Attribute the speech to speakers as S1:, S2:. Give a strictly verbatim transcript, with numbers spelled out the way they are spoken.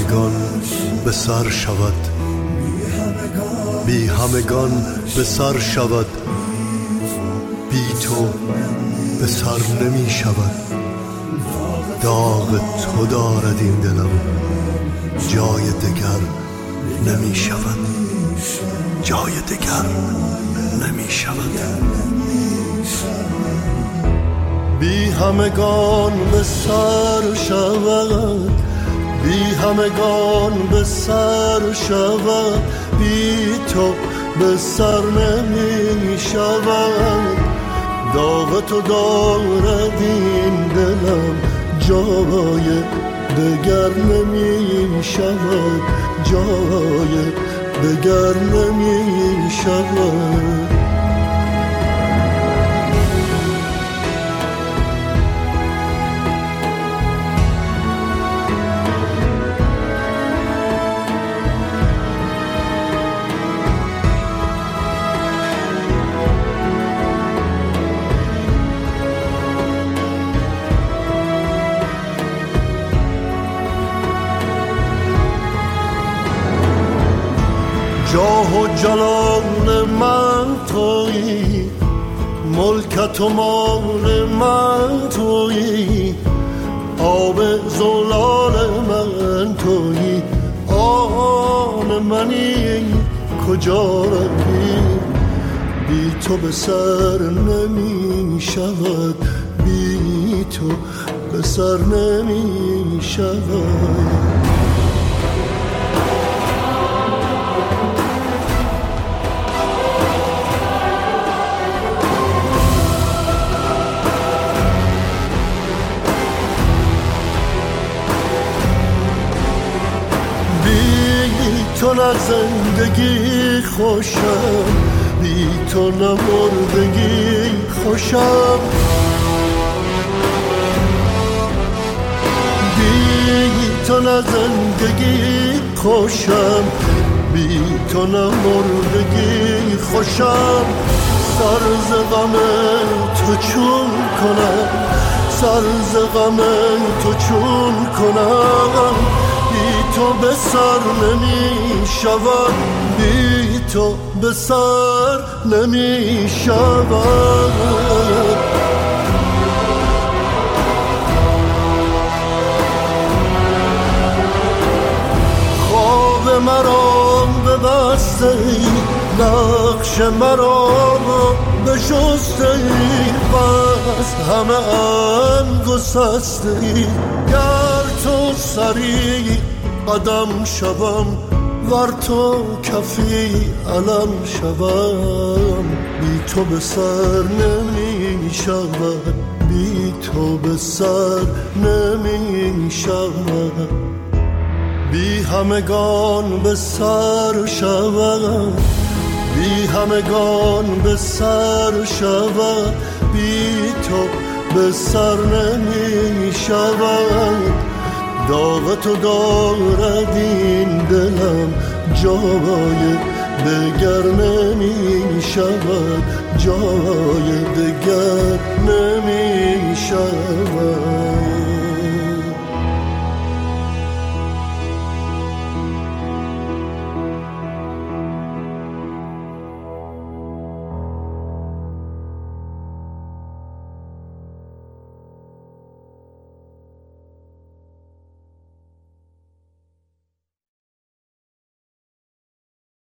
S1: همگان به سر شود، بی همگان به سر شود، بی تو به سر نمی شود. داغ تو دارد این دلم، جای دگر نمی شود، جای دگر نمی شود. بی همگان به سر شود، بی همگان به سر شود، بی تو به سر نمی شود. داغ تو دارد این دلم، جای دگر نمی شود، جای دگر نمی شود. جاه و جلال من تویی، ملکت و مال من تویی، آب زلال من تویی. آن منی کجا روی، بی تو به سر نمی شود، بی تو به سر نمی شود. تو نه زندگی خوشم، بی تو نه مردگی خوشم. بی تو نه زندگی خوشم، بی تو نه مردگی خوشم. سر ز غم تو چون کنم، سر ز غم تو چون کنم. بی تو به سر نمی شود، بی تو به سر نمی شود. خواب مرا ببسته ای، نقش مرا بشسته ای، بس همه ام گسسته ای. گر تو سری قدم شوم، ور تو کفی علم شوم. بی تو به سر نمی شود، بی تو به سر نمی شود. بی همگان به سر شود، بی همگان به سر شود، بی تو به سر نمی شود. داغ تو دارد این دلم، جای دگر نمی شود، جای دگر نمی شود.